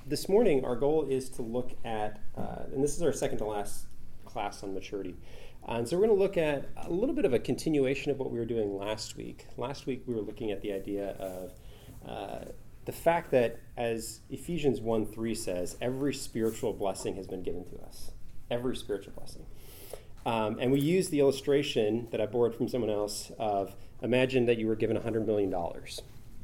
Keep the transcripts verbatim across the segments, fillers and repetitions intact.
this morning, our goal is to look at, uh, and this is our second to last class on maturity. Uh, and so we're going to look at a little bit of a continuation of what we were doing last week. Last week, we were looking at the idea of uh, the fact that, as Ephesians one three says, every spiritual blessing has been given to us. Every spiritual blessing. Um, and we used the illustration that I borrowed from someone else of, imagine that you were given one hundred million dollars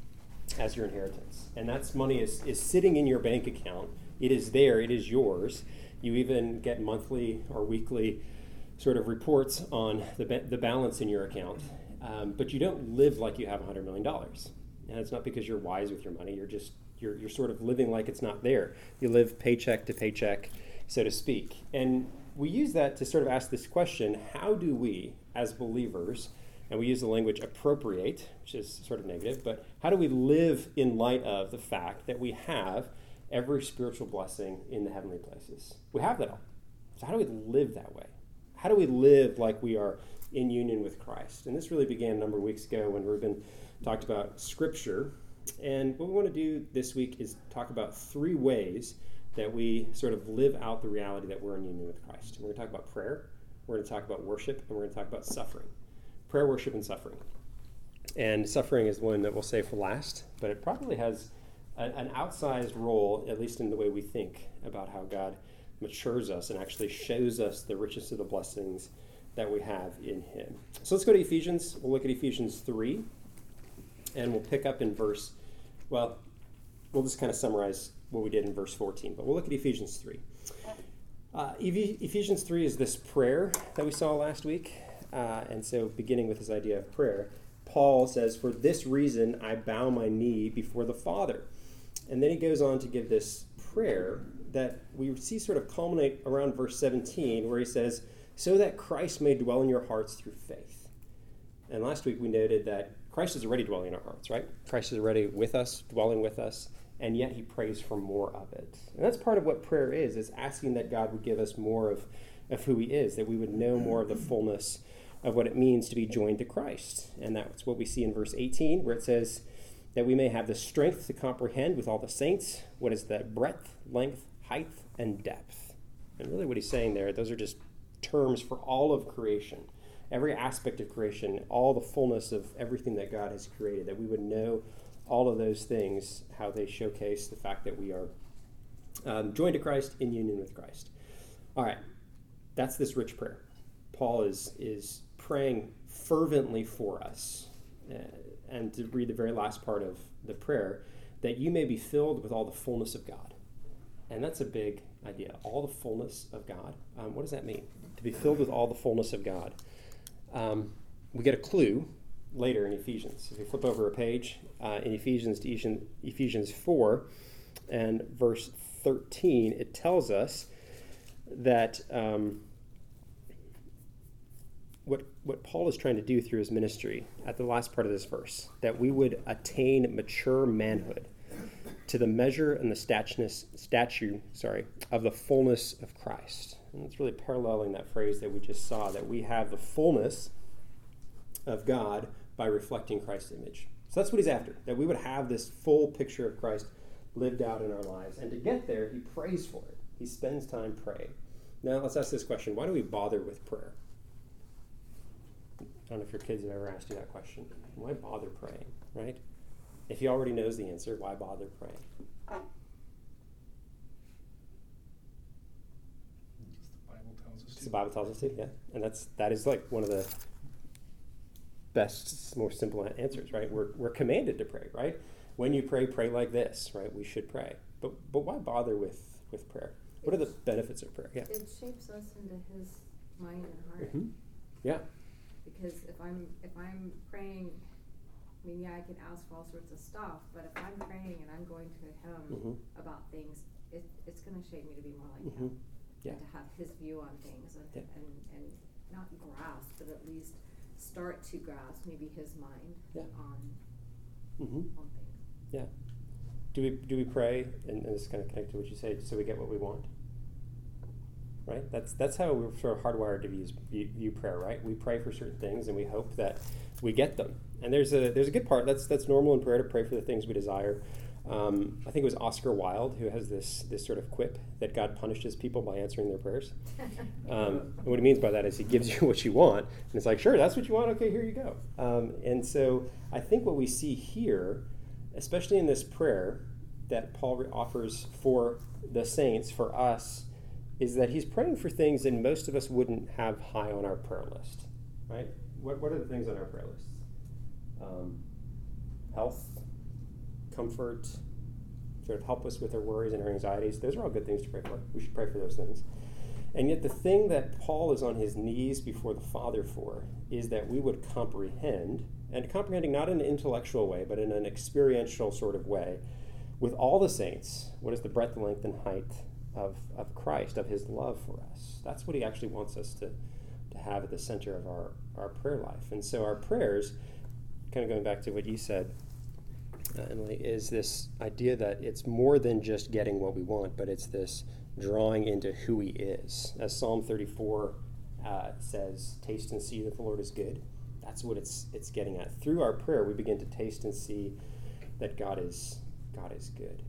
as your inheritance. And that money is, is sitting in your bank account. It is there. It is yours. You even get monthly or weekly sort of reports on the, ba- the balance in your account. Um, but you don't live like you have one hundred million dollars. And it's not because you're wise with your money. You're just, you're, you're sort of living like it's not there. You live paycheck to paycheck, so to speak. And we use that to sort of ask this question: how do we, as believers, and we use the language appropriate, which is sort of negative, but how do we live in light of the fact that we have every spiritual blessing in the heavenly places? We have that all. So how do we live that way? How do we live like we are in union with Christ? And this really began a number of weeks ago when Ruben talked about Scripture. And what we want to do this week is talk about three ways that we sort of live out the reality that we're in union with Christ. And we're going to talk about prayer, we're going to talk about worship, and we're going to talk about suffering. Prayer, worship, and suffering. And suffering is one that we'll save for last, but it probably has a, an outsized role, at least in the way we think about how God matures us and actually shows us the richest of the blessings that we have in Him. So let's go to Ephesians. We'll look at Ephesians three, and we'll pick up in verse, well, we'll just kind of summarize what we did in verse fourteen, but we'll look at Ephesians three. Uh, Ephesians three is this prayer that we saw last week. Uh, and so beginning with this idea of prayer, Paul says, "For this reason I bow my knee before the Father." And then he goes on to give this prayer that we see sort of culminate around verse seventeen, where he says, "So that Christ may dwell in your hearts through faith." And last week we noted that Christ is already dwelling in our hearts, right? Christ is already with us, dwelling with us, and yet he prays for more of it. And that's part of what prayer is, is asking that God would give us more of, of who he is, that we would know more of the fullness of what it means to be joined to Christ. And that's what we see in verse eighteen, where it says that we may have the strength to comprehend with all the saints what is the breadth, length, height, and depth. And really what he's saying there, those are just terms for all of creation, every aspect of creation, all the fullness of everything that God has created, that we would know all of those things, how they showcase the fact that we are um, joined to Christ, in union with Christ. All right, that's this rich prayer. Paul is is praying fervently for us. Uh, and to read the very last part of the prayer, that you may be filled with all the fullness of God. And that's a big idea, all the fullness of God. Um, what does that mean? To be filled with all the fullness of God. Um, we get a clue later in Ephesians. If you flip over a page uh, in Ephesians to Ephesians four and verse thirteen, it tells us that um, what what Paul is trying to do through his ministry at the last part of this verse, that we would attain mature manhood to the measure and the statueness, statue, sorry, of the fullness of Christ. And it's really paralleling that phrase that we just saw, that we have the fullness of God by reflecting Christ's image. So that's what he's after, that we would have this full picture of Christ lived out in our lives. And to get there, he prays for it. He spends time praying. Now let's ask this question: why do we bother with prayer? I don't know if your kids have ever asked you that question. Why bother praying, right? If he already knows the answer, why bother praying? The Bible tells us to. The Bible tells us to, yeah. And that's that is like one of the best, more simple answers, right? We're we're commanded to pray, right? When you pray, pray like this, right? We should pray. But but why bother with, with prayer? What are the benefits of prayer? Yeah. It shapes us into his mind and heart. Mm-hmm. Yeah. Because if I'm if I'm praying, I mean, yeah, I can ask for all sorts of stuff, but if I'm praying and I'm going to him mm-hmm. about things, it, it's going to shape me to be more like mm-hmm. him. Yeah. And to have his view on things and, yeah. and, and not grasp, but at least start to grasp maybe his mind yeah. on, mm-hmm. on things. Yeah. Do we do we pray, and, and this is kind of connected to what you say, so we get what we want? Right? That's that's how we're sort of hardwired to view, view prayer, right? We pray for certain things and we hope that we get them. And there's a there's a good part. That's that's normal in prayer to pray for the things we desire. Um, I think it was Oscar Wilde who has this this sort of quip that God punishes people by answering their prayers. Um, and what he means by that is he gives you what you want, and it's like, sure, that's what you want. Okay, here you go. Um, and so I think what we see here, especially in this prayer that Paul offers for the saints, for us, is that he's praying for things that most of us wouldn't have high on our prayer list, right? What, what are the things on our prayer list? Um, health, comfort, sort of help us with our worries and our anxieties. Those are all good things to pray for. We should pray for those things. And yet the thing that Paul is on his knees before the Father for is that we would comprehend, and comprehending not in an intellectual way, but in an experiential sort of way, with all the saints, what is the breadth, length, and height of, of Christ, of his love for us. That's what he actually wants us to, to have at the center of our, our prayer life. And so our prayers, kind of going back to what you said, uh, Emily, is this idea that it's more than just getting what we want, but it's this drawing into who he is. As Psalm thirty-four uh, says, taste and see that the Lord is good. That's what it's it's getting at. Through our prayer, we begin to taste and see that God is God is good.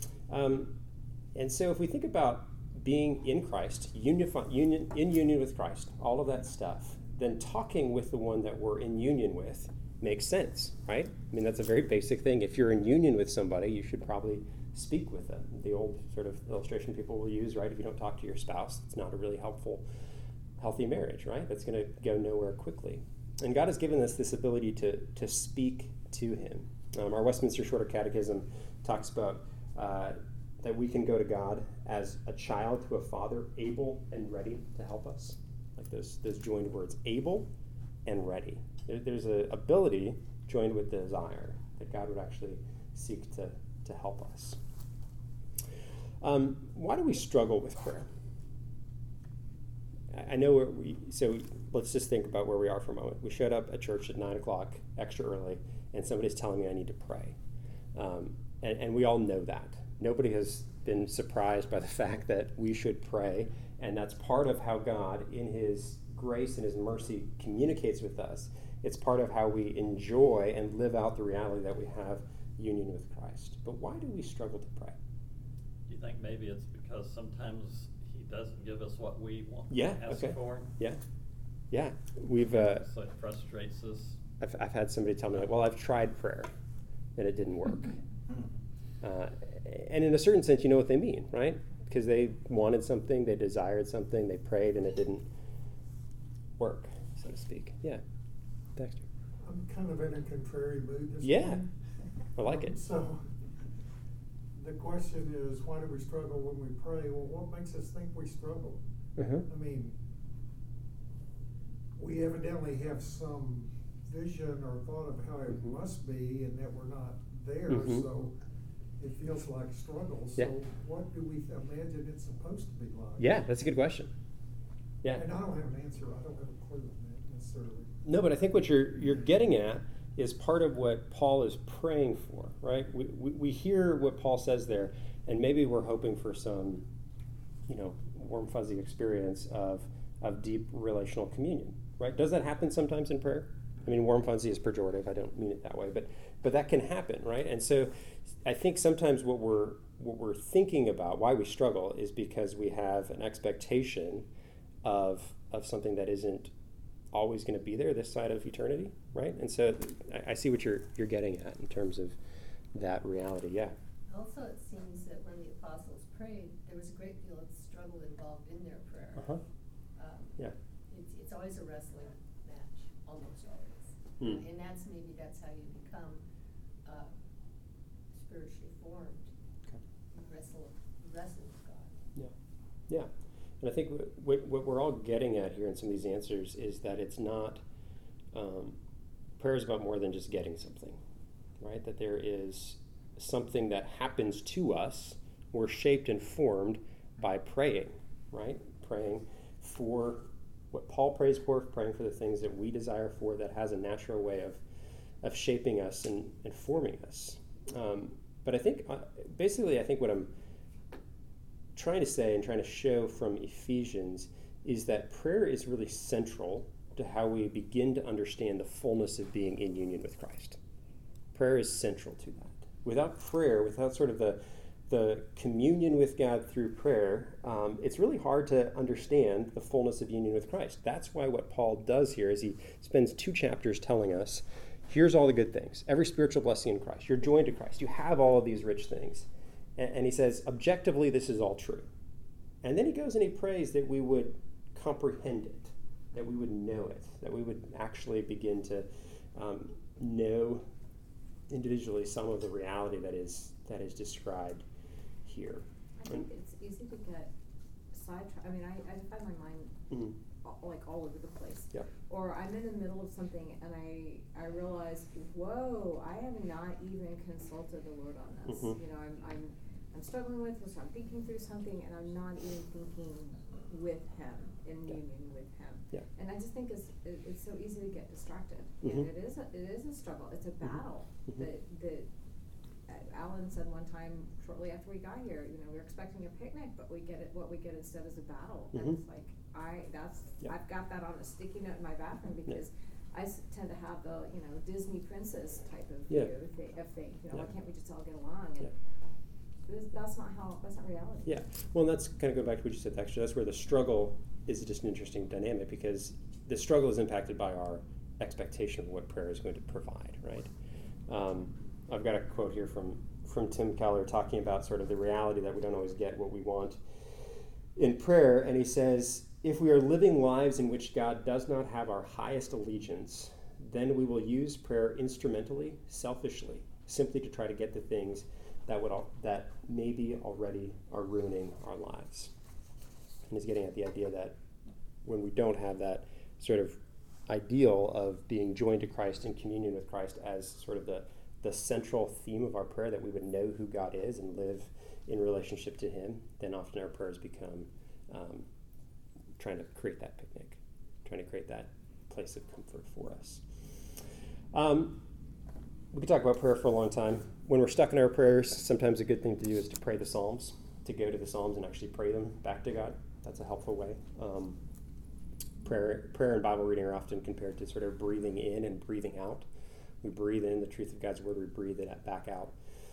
Um, and so if we think about being in Christ, unify, union, in union with Christ, all of that stuff, then talking with the one that we're in union with makes sense, right? I mean, that's a very basic thing. If you're in union with somebody, you should probably speak with them. The old sort of illustration people will use, right? If you don't talk to your spouse, it's not a really helpful, healthy marriage, right? That's going to go nowhere quickly. And God has given us this ability to, to speak to him. Um, our Westminster Shorter Catechism talks about uh, that we can go to God as a child to a father, able and ready to help us. Like those, those joined words, able and ready. There, there's an ability joined with desire that God would actually seek to, to help us. Um, why do we struggle with prayer? I, I know where we, so let's just think about where we are for a moment. We showed up at church at nine o'clock, extra early, and somebody's telling me I need to pray. Um, and, and we all know that. Nobody has been surprised by the fact that we should pray, and that's part of how God, in his grace and his mercy, communicates with us. It's part of how we enjoy and live out the reality that we have union with Christ. But why do we struggle to pray? Do you think maybe it's because sometimes he doesn't give us what we want Yeah, to ask okay. for? Yeah, yeah. We've. Uh, So it frustrates us. I've, I've had somebody tell me, like, well, I've tried prayer, and it didn't work. Uh, and in a certain sense, you know what they mean, right? Because they wanted something, they desired something, they prayed, and it didn't work, so to speak. Yeah, Dexter. I'm kind of in a contrary mood this Yeah, morning. I like Um, it. So the question is, why do we struggle when we pray? Well, what makes us think we struggle? Uh-huh. I mean, we evidently have some vision or thought of how it Mhm. must be, and that we're not there, Mhm. so it feels like struggle. Yeah. So what do we imagine it's supposed to be like? Yeah, that's a good question. Yeah. And I don't have an answer. I don't have a clue on that necessarily. No, but I think what you're you're getting at is part of what Paul is praying for, right? We, we we hear what Paul says there, and maybe we're hoping for some, you know, warm fuzzy experience of of deep relational communion, right? Does that happen sometimes in prayer? I mean, warm fuzzy is pejorative. I don't mean it that way, but but that can happen, right? And so, I think sometimes what we're what we're thinking about, why we struggle, is because we have an expectation of of something that isn't always going to be there this side of eternity, right? And so I, I see what you're you're getting at in terms of that reality. Yeah. Also, it seems that when the apostles prayed, there was a great deal of struggle involved in their prayer. Uh huh. Um, Yeah. It's, it's always a wrestling match, almost always. Hmm. And that's maybe that's how you become uh, spiritually formed. Okay. You wrestle, you wrestle with God. Yeah. Yeah. And I think what, what we're all getting at here in some of these answers is that it's not, um, prayer is about more than just getting something, right? That there is something that happens to us. We're shaped and formed by praying, right? Praying for what Paul prays for, praying for the things that we desire for, that has a natural way of, of shaping us and, and forming us. Um, but I think, uh, basically, I think what I'm trying to say and trying to show from Ephesians is that prayer is really central to how we begin to understand the fullness of being in union with Christ. Prayer is central to that. without prayer, without sort of the the communion with God through prayer, um, it's really hard to understand the fullness of union with Christ. That's why what Paul does here is he spends two chapters telling us, here's all the good things, every spiritual blessing in Christ. You're joined to Christ. You have all of these rich things. And, and he says, objectively, this is all true. And then he goes and he prays that we would comprehend it, that we would know it, that we would actually begin to um, know individually some of the reality that is that is described here. I think it's easy to get sidetracked. I mean, I, I find my mind Mm-hmm. all, like all over the place. Yeah. Or I'm in the middle of something and I I realize, whoa, I have not even consulted the Lord on this. Mhm. You know, I'm I'm I'm struggling with this. I'm thinking through something and I'm not even thinking with Him, in Yeah. union with Him. Yeah. And I just think it's it, it's so easy to get distracted. Mhm. And it is a, it is a struggle. It's a Mhm. battle Mhm. that that. Uh, Alan said one time shortly after we got here, you know, we we're expecting a picnic, but we get it. What we get instead is a battle, Mhm. and it's like I that's Yeah. I've got that on a sticky note in my bathroom because I s- tend to have the you know Disney princess type of Yeah. view of, thi- of things. You know, Yeah. why can't we just all get along? And Yeah. this, that's not how. That's not reality. Yeah, well, and that's kind of go back to what you said, actually. That's where the struggle is just an interesting dynamic, because the struggle is impacted by our expectation of what prayer is going to provide, right? Um, I've got a quote here from, from Tim Keller talking about sort of the reality that we don't always get what we want in prayer, and he says, if we are living lives in which God does not have our highest allegiance, then we will use prayer instrumentally, selfishly, simply to try to get the things that would all, that maybe already are ruining our lives. And he's getting at the idea that when we don't have that sort of ideal of being joined to Christ in communion with Christ as sort of the, the central theme of our prayer, that we would know who God is and live in relationship to Him, then often our prayers become um, trying to create that picnic, trying to create that place of comfort for us. Um, we could talk about prayer for a long time. When we're stuck in our prayers, sometimes a good thing to do is to pray the Psalms, to go to the Psalms and actually pray them back to God. That's a helpful way. Um, prayer, prayer and Bible reading are often compared to sort of breathing in and breathing out. We breathe in the truth of God's word. We breathe it back out,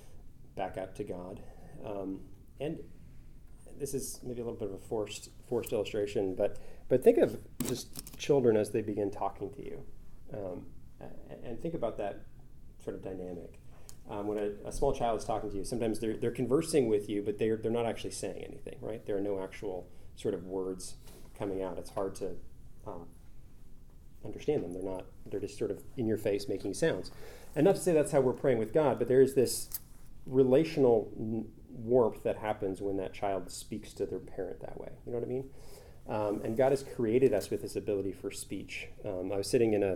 back out to God. Um, and this is maybe a little bit of a forced forced illustration, but but think of just children as they begin talking to you, um, and think about that sort of dynamic. Um, when a, a small child is talking to you, sometimes they're they're conversing with you, but they're they're not actually saying anything, right? There are no actual sort of words coming out. It's hard to um, understand them. They're not. They're just sort of in your face making sounds. And not to say that's how we're praying with God, but there is this relational n- warmth that happens when that child speaks to their parent that way. You know what I mean? Um, and God has created us with this ability for speech. Um, I was sitting in a,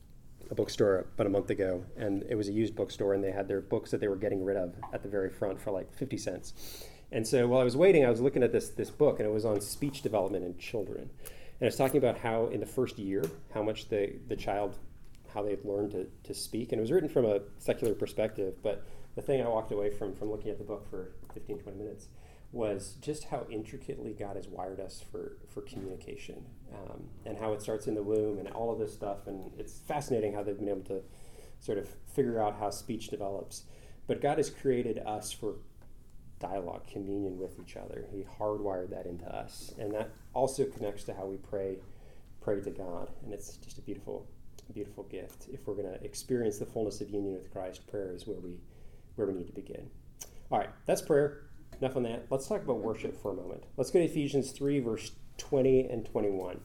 a bookstore about a month ago, and it was a used bookstore, and they had their books that they were getting rid of at the very front for like fifty cents. And so while I was waiting, I was looking at this this book, and it was on speech development in children. And it's talking about how in the first year, how much the, the child, how they've learned to, to speak. And it was written from a secular perspective, but the thing I walked away from from looking at the book for fifteen, twenty minutes was just how intricately God has wired us for, for communication, um, and how it starts in the womb and all of this stuff. And it's fascinating how they've been able to sort of figure out how speech develops. But God has created us for dialogue, communion with each other. He hardwired that into us. And that also connects to how we pray pray to God. And it's just a beautiful, beautiful gift. If we're going to experience the fullness of union with Christ, prayer is where we where we need to begin. All right, that's prayer. Enough on that. Let's talk about worship for a moment. Let's go to Ephesians three, verse twenty and twenty-one.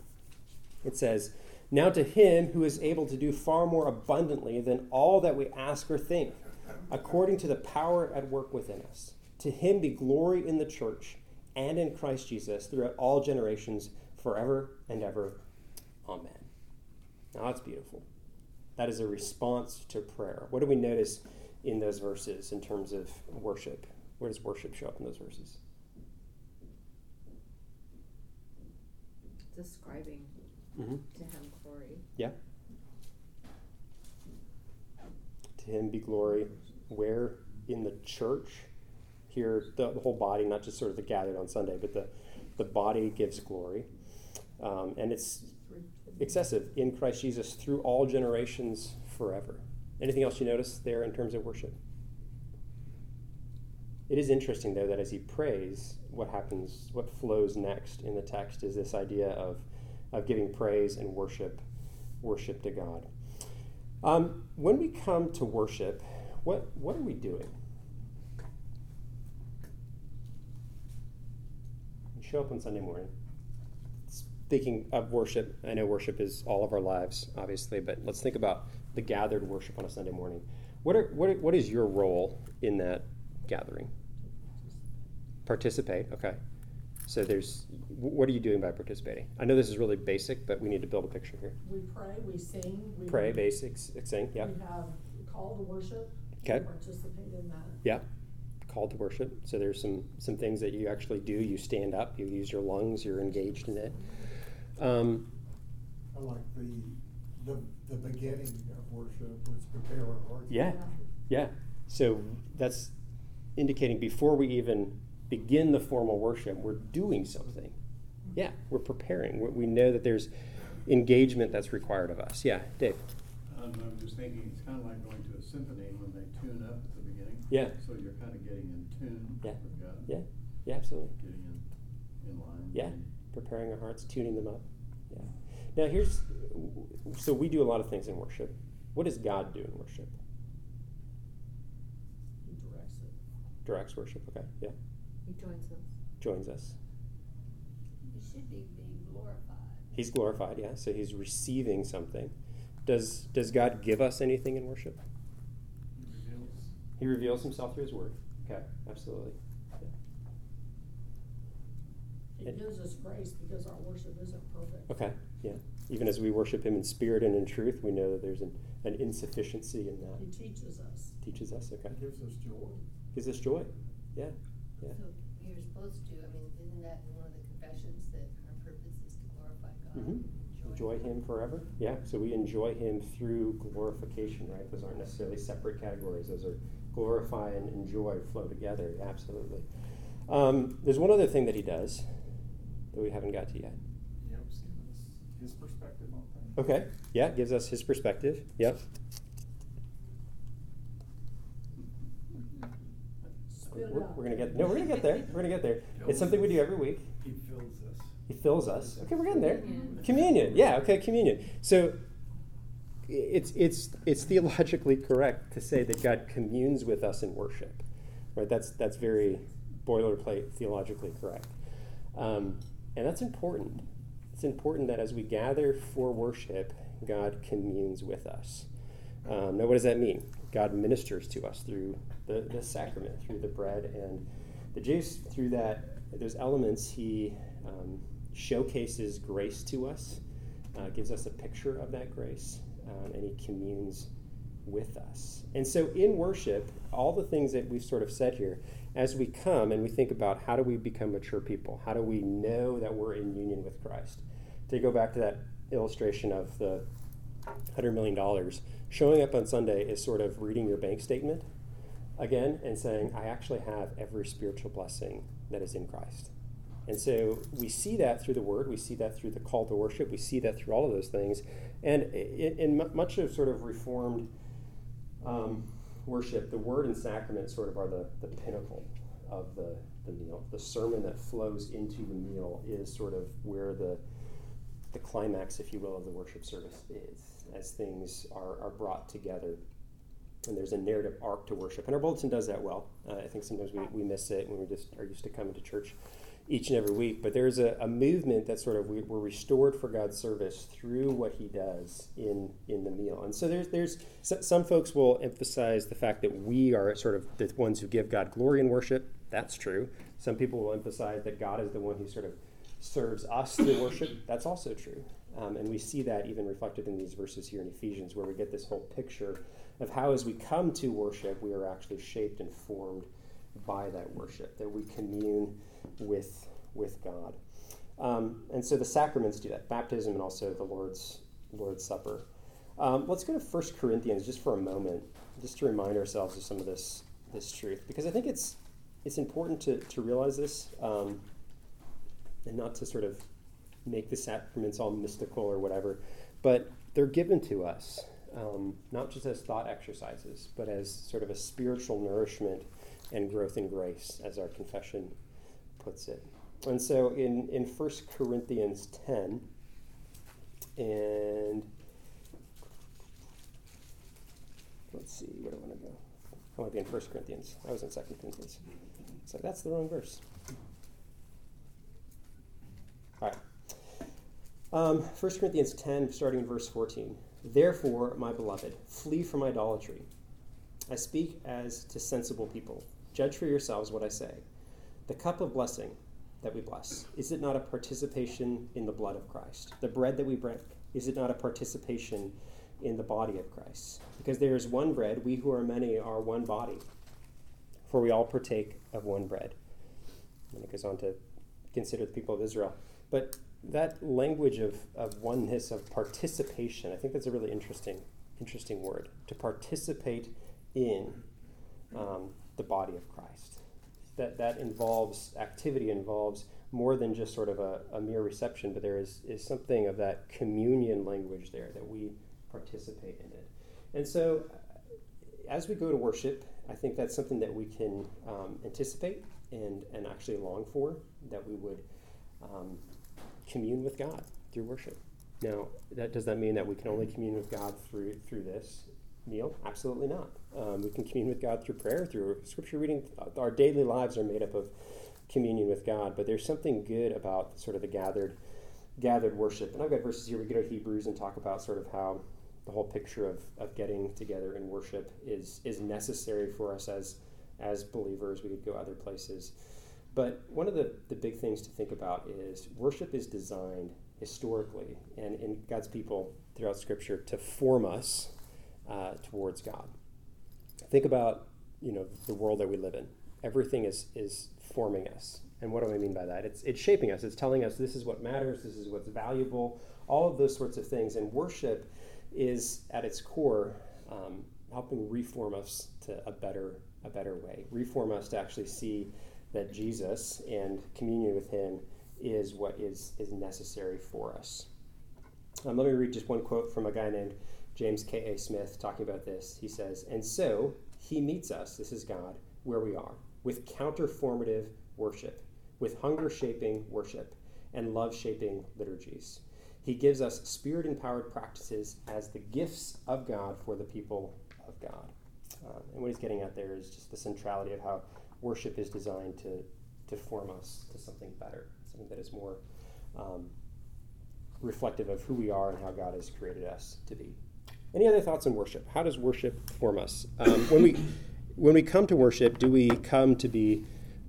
It says, "Now to Him who is able to do far more abundantly than all that we ask or think, according to the power at work within us, to Him be glory in the church and in Christ Jesus throughout all generations, forever and ever. Amen." Now that's beautiful. That is a response to prayer. What do we notice in those verses in terms of worship? Where does worship show up in those verses? Describing Mm-hmm. to Him glory. Yeah. To Him be glory. Where? In the church. Here, the, the whole body, not just sort of the gathered on Sunday, but the, the body gives glory. Um, and it's excessive in Christ Jesus through all generations forever. Anything else you notice there in terms of worship? It is interesting, though, that as he prays, what happens, what flows next in the text is this idea of, of giving praise and worship, worship to God. Um, when we come to worship, what what are we doing? You show up on Sunday morning. Speaking of worship, I know worship is all of our lives, obviously, but let's think about the gathered worship on a Sunday morning. What are what are, what is your role in that gathering? Participate, okay. So there's, what are you doing by participating? I know this is really basic, but we need to build a picture here. We pray, we sing. We Pray, basics, sing, yeah. We have call to worship. Okay. We participate in that. Yeah, call to worship. So there's some some things that you actually do. You stand up, you use your lungs, you're engaged in it. Um, I like the, the, the beginning of worship was prepare our hearts. for Yeah. worship. yeah, so that's indicating before we even begin the formal worship, we're doing something. Yeah, we're preparing. We, we know that there's engagement that's required of us. Yeah, Dave. Um, I'm just thinking, it's kind of like going to a symphony when they tune up at the beginning. Yeah. So you're kind of getting in tune Yeah. with God. Yeah, yeah, absolutely. Getting in, in line. Yeah, preparing our hearts, tuning them up. Yeah. Now here's, so we do a lot of things in worship. What does God do in worship? He directs it. Directs worship, okay, yeah. He joins us. Joins us. You should be being glorified. He's glorified, yeah, so he's receiving something. Does does God give us anything in worship? He reveals. He reveals himself through his word. Okay, absolutely. Yeah. He And- gives us grace because our worship isn't perfect. Okay, yeah. Even as we worship him in spirit and in truth, we know that there's an, an insufficiency in that. He teaches us. Teaches us, okay. It gives us joy. Gives us joy. Yeah, yeah. So you're supposed to, I mean, isn't that in one of the confessions that our purpose is to glorify God? Mm-hmm. and Enjoy him forever. Yeah, so we enjoy him through glorification, right? Those aren't necessarily separate categories. Those are glorify and enjoy flow together. Absolutely. Um, there's one other thing that he does that we haven't got to yet. Yep, just giving us his perspective on things. Okay. Yeah, gives us his perspective. Yep. Spit it We're, out. we're gonna get no. We're gonna get there. We're gonna get there. It's something we do every week. He fills us. He fills us. Okay, we're getting there. Communion. Communion. Yeah. Okay. Communion. So it's it's it's theologically correct to say that God communes with us in worship, right? That's that's very boilerplate theologically correct, um, and that's important. It's important that as we gather for worship, God communes with us. Um, now, what does that mean? God ministers to us through the, the sacrament, through the bread and the juice. Through that, those elements, he um, showcases grace to us, uh, gives us a picture of that grace, um, and he communes with us. And so in worship, all the things that we've sort of said here, as we come and we think about how do we become mature people, how do we know that we're in union with Christ? To go back to that illustration of the one hundred million dollars, showing up on Sunday is sort of reading your bank statement again and saying, I actually have every spiritual blessing that is in Christ. And so we see that through the Word, we see that through the call to worship, we see that through all of those things. And in, in much of sort of Reformed um, worship, the Word and sacrament sort of are the, the pinnacle of the, the meal. The sermon that flows into the meal is sort of where the the climax, if you will, of the worship service is, as things are, are brought together. And there's a narrative arc to worship. And our bulletin does that well. Uh, I think sometimes we, we miss it when we just are used to coming to church each and every week. But there's a, a movement that sort of we, we're restored for God's service through what he does in, in the meal. And so there's there's some folks will emphasize the fact that we are sort of the ones who give God glory in worship. That's true. Some people will emphasize that God is the one who sort of serves us through worship. That's also true. Um, and we see that even reflected in these verses here in Ephesians, where we get this whole picture of how as we come to worship, we are actually shaped and formed by that worship, that we commune with, with God. Um, and so the sacraments do that, baptism and also the Lord's, Lord's Supper. Um, let's go to First Corinthians just for a moment, just to remind ourselves of some of this, this truth, because I think it's, it's important to, to realize this. Um, and not to sort of make the sacraments all mystical or whatever, but they're given to us, um, not just as thought exercises, but as sort of a spiritual nourishment and growth in grace, as our confession puts it. And so in, in First Corinthians ten, and let's see, where do I want to go? I want to be in First Corinthians. I was in Second Corinthians. So that's the wrong verse. All right. Um, First Corinthians ten, starting in verse fourteen. Therefore, my beloved, flee from idolatry. I speak as to sensible people. Judge for yourselves what I say. The cup of blessing that we bless, is it not a participation in the blood of Christ? The bread that we break, is it not a participation in the body of Christ? Because there is one bread, we who are many are one body, for we all partake of one bread. And it goes on to consider the people of Israel. But that language of, of oneness, of participation, I think that's a really interesting, interesting word. To participate in um, the body of Christ. That that involves activity, involves more than just sort of a, a mere reception, but there is, is something of that communion language there, that we participate in it. And so as we go to worship, I think that's something that we can um, anticipate and, and actually long for, that we would um, commune with God through worship. Now, that does that mean that we can only commune with God through through this meal? Absolutely not. Um, we can commune with God through prayer, through scripture reading. Our daily lives are made up of communion with God, but there's something good about sort of the gathered gathered worship. And I've got verses here. We go to Hebrews and talk about sort of how the whole picture of, of getting together in worship is is necessary for us as as believers. We could go other places. But one of the, the big things to think about is worship is designed historically and in God's people throughout Scripture to form us uh, towards God. Think about, you know, the world that we live in. Everything is is forming us. And what do I mean by that? It's it's shaping us. It's telling us this is what matters, this is what's valuable, all of those sorts of things. And worship is at its core um, helping reform us to a better a better way. Reform us to actually see that Jesus and communion with him is what is, is necessary for us. Um, let me read just one quote from a guy named James K A. Smith talking about this. He says, "And so he meets us," this is God, "where we are, with counterformative worship, with hunger-shaping worship, and love-shaping liturgies. He gives us spirit-empowered practices as the gifts of God for the people of God." Uh, and what he's getting at there is just the centrality of how worship is designed to, to form us to something better, something that is more um, reflective of who we are and how God has created us to be. Any other thoughts on worship? How does worship form us? Um, when we when we come to worship, do we come to be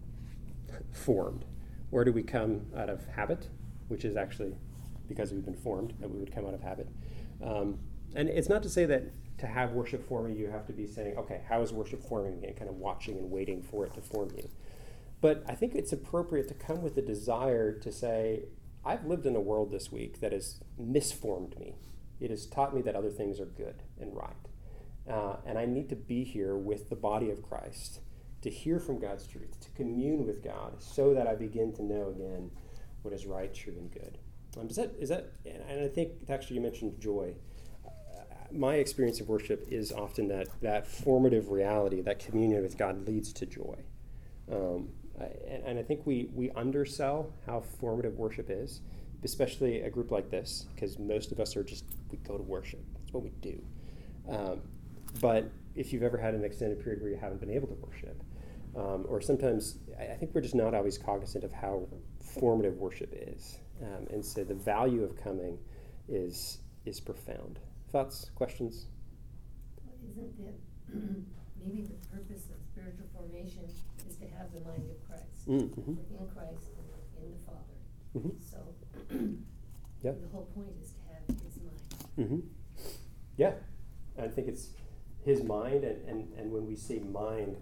formed? Or do we come out of habit, which is actually because we've been formed, that we would come out of habit? Um, and it's not to say that to have worship form you, you have to be saying, okay, how is worship forming me? And kind of watching and waiting for it to form you. But I think it's appropriate to come with a desire to say, I've lived in a world this week that has misformed me. It has taught me that other things are good and right. Uh, and I need to be here with the body of Christ to hear from God's truth, to commune with God, so that I begin to know again what is right, true, and good. Um, is that, is that, and I think actually you mentioned joy. My experience of worship is often that that formative reality, that communion with God leads to joy. Um, and, and I think we, we undersell how formative worship is, especially a group like this, because most of us are just, we go to worship. That's what we do. Um, but if you've ever had an extended period where you haven't been able to worship, um, or sometimes, I think we're just not always cognizant of how formative worship is. Um, and so the value of coming is is profound. Thoughts, questions? Well, isn't it, maybe the purpose of spiritual formation is to have the mind of Christ. Mm-hmm. We're in Christ and we're in the Father. Mm-hmm. So Yep. the whole point is to have his mind. Mm-hmm. Yeah, I think it's his mind, and, and, and when we say mind,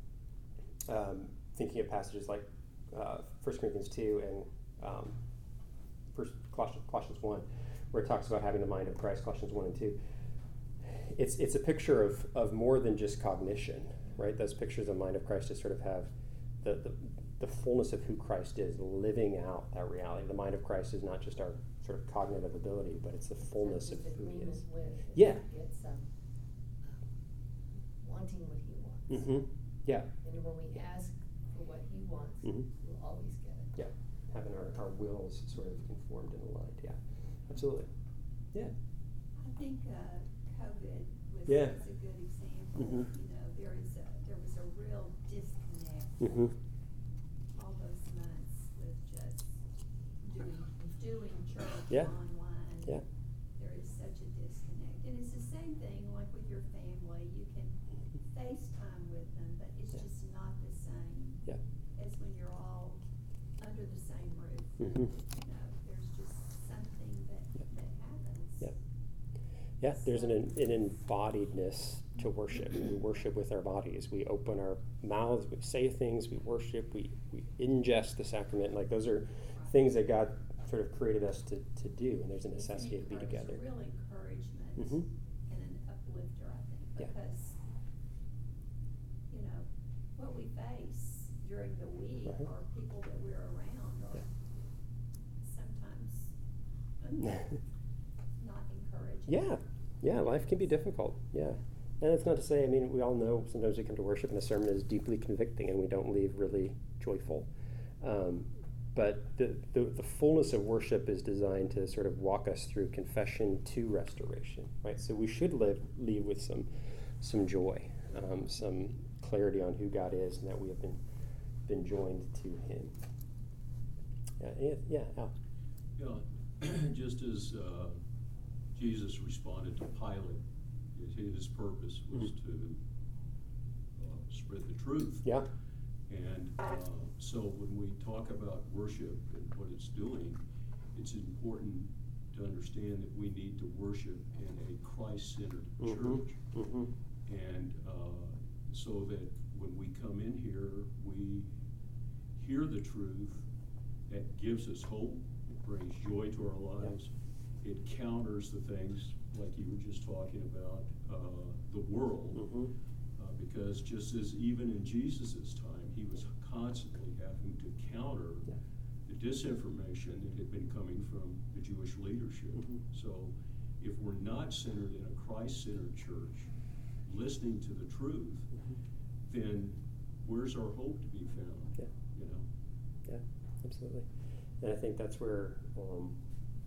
um, thinking of passages like uh, First Corinthians two and um, First Colossians, Colossians one, where it talks about having the mind of Christ, Colossians one and two, it's it's a picture of, of more than just cognition, right? Those pictures of the mind of Christ just sort of have the, the, the fullness of who Christ is, living out that reality. The mind of Christ is not just our sort of cognitive ability, but it's the fullness of It's who he is. agreement with. Yeah. It's um, um, wanting what he wants. Mm-hmm. Yeah. And when we ask for what he wants, Mhm. we'll always get it. Yeah, having our, our wills sort of conformed and aligned. Yeah, absolutely. Yeah. I think uh, COVID was, Yeah. was a good example. Mhm. You know, there is a there was a real disconnect Mm-hmm. all those months with just doing doing church Yeah. online. Yeah. There is such a disconnect, and it's the same thing like with your family. You can FaceTime with them, but it's Yeah. just not the same Yeah. as when you're all under the same roof. Mm-hmm. You know, there's just something that Yeah. that happens. Yeah. Yeah, there's an, an embodiedness to worship. We worship with our bodies. We open our mouths, we say things, we worship, we, we ingest the sacrament. Like those are things that God sort of created us to, to do, and there's a It's an necessity to be encourage- together. A real encouragement Mhm. and an uplifter, I think, Yeah. because, you know, what we face during the week Uh-huh. or people that we're around are Yeah. sometimes not encouraging. Yeah, yeah, life can be difficult. Yeah. And it's not to say, I mean, we all know sometimes we come to worship and a sermon is deeply convicting and we don't leave really joyful. Um, but the, the, the fullness of worship is designed to sort of walk us through confession to restoration, right? So we should live, leave with some, some joy, um, some clarity on who God is and that we have been, been joined to Him. Yeah, yeah, yeah, Al. Yeah, just as uh, Jesus responded to Pilate, his purpose was Mhm. to uh, spread the truth. Yeah. And uh, so when we talk about worship and what it's doing, it's important to understand that we need to worship in a Christ-centered Mhm. church. Mm-hmm. And uh, so that when we come in here, we hear the truth that gives us hope, it brings joy to our lives. It counters the things like you were just talking about, uh, the world. Mm-hmm. Uh, because just as even in Jesus' time, he was constantly having to counter Yeah. the disinformation that had been coming from the Jewish leadership. Mhm. So if we're not centered in a Christ-centered church, listening to the truth, Mhm. then where's our hope to be found? Yeah. You know? Yeah, absolutely. And I think that's where um,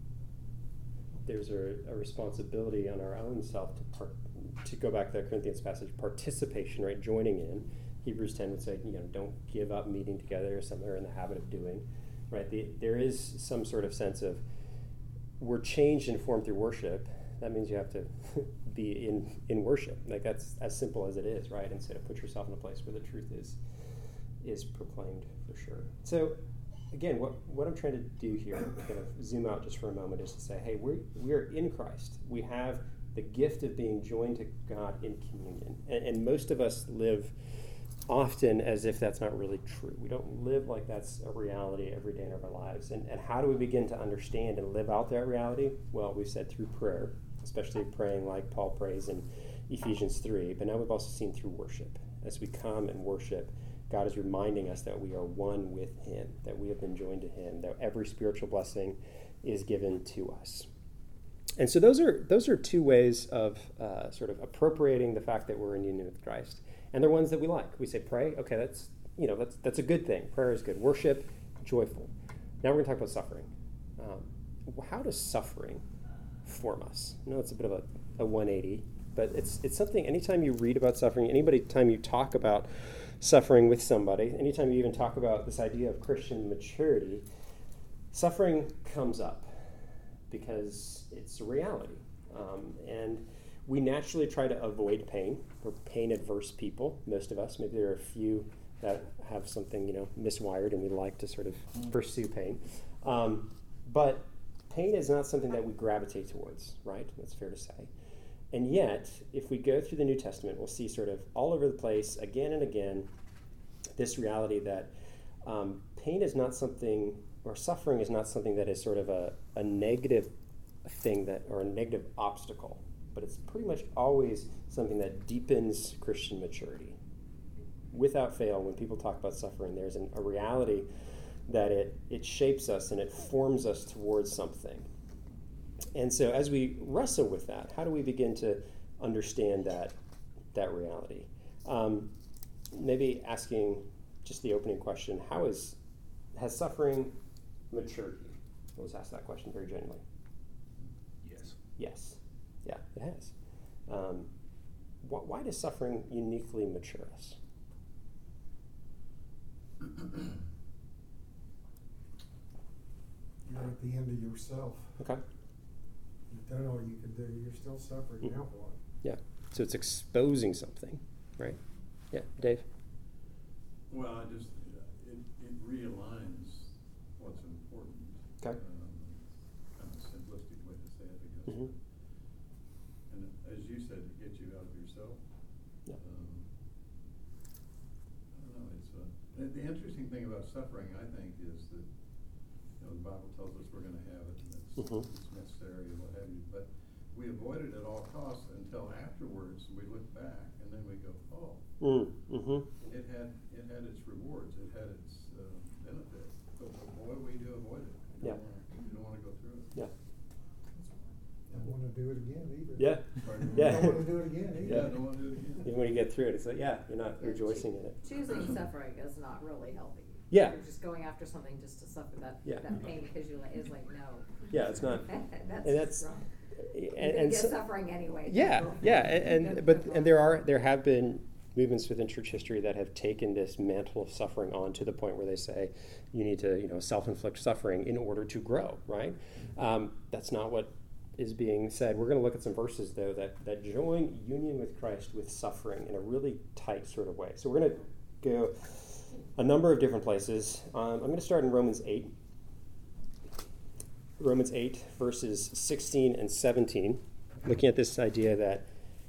there's a, a responsibility on our own self to part, to go back to that Corinthians passage, participation, right? Joining in. Hebrews ten would say, you know, don't give up meeting together as some are in the habit of doing, right? The, there is some sort of sense of we're changed and formed through worship. That means you have to be in, in worship. Like that's as simple as it is, right? And so to put yourself in a place where the truth is is proclaimed for sure. So again, what, what I'm trying to do here, kind of zoom out just for a moment, is to say, hey, we're, we're in Christ. We have the gift of being joined to God in communion. And, and most of us live often as if that's not really true. We don't live like that's a reality every day in our lives. And, and how do we begin to understand and live out that reality? Well, we've said through prayer, especially praying like Paul prays in Ephesians three, but now we've also seen through worship. As we come and worship, God is reminding us that we are one with Him, that we have been joined to Him, that every spiritual blessing is given to us. And so those are those are two ways of uh, sort of appropriating the fact that we're in union with Christ, and they're ones that we like. We say pray, okay, that's you know that's that's a good thing. Prayer is good. Worship, joyful. Now we're going to talk about suffering. Um, how does suffering form us? I know it's a bit of a, a one eighty, but it's it's something. Anytime you read about suffering, anybody time you talk about suffering with somebody, anytime you even talk about this idea of Christian maturity, suffering comes up because it's a reality. Um, and we naturally try to avoid pain. We're pain-adverse people, most of us. Maybe there are a few that have something, you know, miswired and we like to sort of pursue pain. Um, but pain is not something that we gravitate towards, right? That's fair to say. And yet, if we go through the New Testament, we'll see sort of all over the place, again and again, this reality that um, pain is not something, or suffering is not something that is sort of a, a negative thing that, or a negative obstacle, but it's pretty much always something that deepens Christian maturity. Without fail, when people talk about suffering, there's an, a reality that it, it shapes us and it forms us towards something. And so as we wrestle with that, how do we begin to understand that that reality? Um, maybe asking just the opening question, how is, has suffering matured you? Let's ask that question very genuinely. Yes. Yes. Yeah, it has. Um, wh- why does suffering uniquely mature us? You're at the end of yourself. Okay. You've done all you can do. You're still suffering. Mhm. Now what? Yeah. So it's exposing something, right? Yeah, Dave? Well, it just, it, it realigns what's important. Okay. Um, Kind of a simplistic way to say it, I guess. Mhm. And as you said, it gets you out of yourself. Yeah. Um, I don't know, it's, uh, the, the interesting thing about suffering, I think, is that, you know, the Bible tells us we're gonna have it, and it's, Mhm. it's necessary and what have you, but we avoid it at all costs until afterwards we look back, and then we go, oh, Mm, mm-hmm. it had, it had its rewards, it had its, uh, benefit, but boy, we do avoid it. We Yeah. don't wanna- We don't wanna go through it. Yeah. Don't want to do it again either. Yeah. Pardon? Yeah. Don't want to do it again either. Yeah, don't wanna do it again. Even when you get through it, it's like, yeah, you're not Yeah, rejoicing choo- in it. Choosing suffering is not really healthy. Yeah. You're just going after something just to suffer that, Yeah. that pain because you like, is like, no. Yeah, it's not. That's and just that's wrong. and, You're gonna and get so- suffering anyway. Yeah, Go- yeah, go- and, go- and but go and there on. are there have been movements within church history that have taken this mantle of suffering on to the point where they say you need to you know self-inflict suffering in order to grow. Right? Um, that's not what is being said. We're going to look at some verses though that that join union with Christ with suffering in a really tight sort of way. So we're going to go a number of different places. Um, I'm going to start in Romans eight. Romans eight, verses sixteen and seventeen, looking at this idea that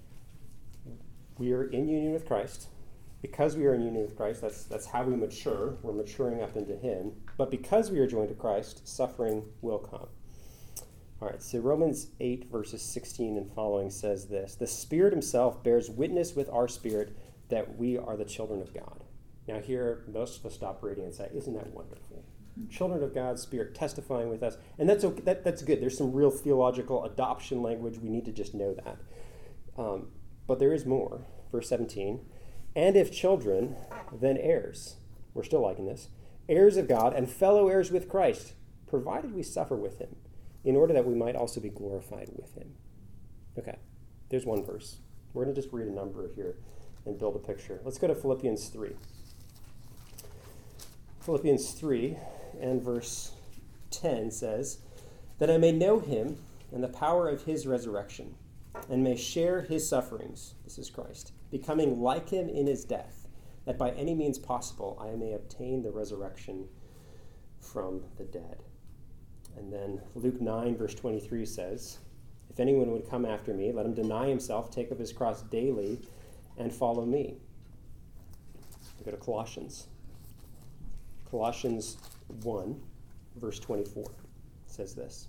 we are in union with Christ. Because we are in union with Christ, that's, that's how we mature. We're maturing up into Him. But because we are joined to Christ, suffering will come. All right, so Romans eight, verses sixteen and following says this: the Spirit Himself bears witness with our spirit that we are the children of God. Now here, most of us stop reading and say, isn't that wonderful? Children of God's Spirit testifying with us. And that's okay, that, that's good. There's some real theological adoption language. We need to just know that. Um, but there is more. Verse seventeen, and if children, then heirs. We're still liking this. Heirs of God and fellow heirs with Christ, provided we suffer with Him, in order that we might also be glorified with Him. Okay, there's one verse. We're going to just read a number here and build a picture. Let's go to Philippians three. Philippians three and verse ten says, that I may know Him and the power of His resurrection, and may share His sufferings, this is Christ, becoming like Him in His death, that by any means possible I may obtain the resurrection from the dead. And then Luke nine, verse twenty-three says, if anyone would come after me, let him deny himself, take up his cross daily, and follow me. We go to Colossians. Colossians one, verse twenty-four says this.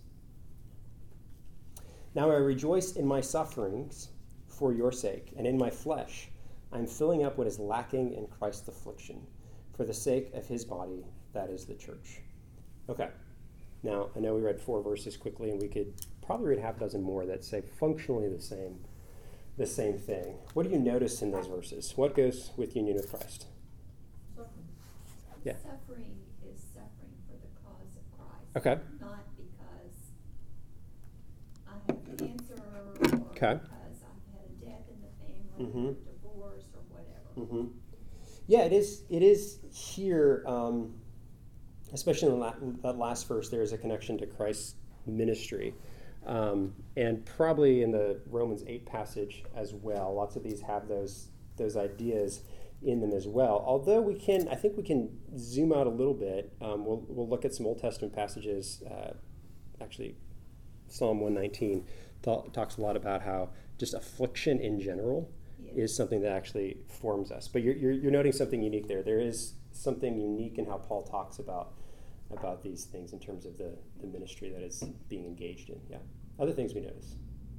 Now I rejoice in my sufferings for your sake, and in my flesh I am filling up what is lacking in Christ's affliction, for the sake of His body, that is the church. Okay. Now, I know we read four verses quickly, and we could probably read half a dozen more that say functionally the same, the same thing. What do you notice in those verses? What goes with union with Christ? Suffering. Yeah. Suffering is suffering for the cause of Christ. Okay. Not because I have cancer or Okay. because I've had a death in the family, Mhm. or divorce or whatever. Mm-hmm. Yeah, it is. It is here, um, especially in the la- that last verse. There is a connection to Christ's ministry, um, and probably in the Romans eight passage as well. Lots of these have those those ideas in them as well. Although we can, I think we can zoom out a little bit. Um, we'll we'll look at some Old Testament passages. Uh, actually, Psalm one nineteen ta- talks a lot about how just affliction in general Yeah. is something that actually forms us. But you're, you're, you're noting something unique there. There is something unique in how Paul talks about about these things in terms of the, the ministry that is being engaged in. Yeah. Other things we notice.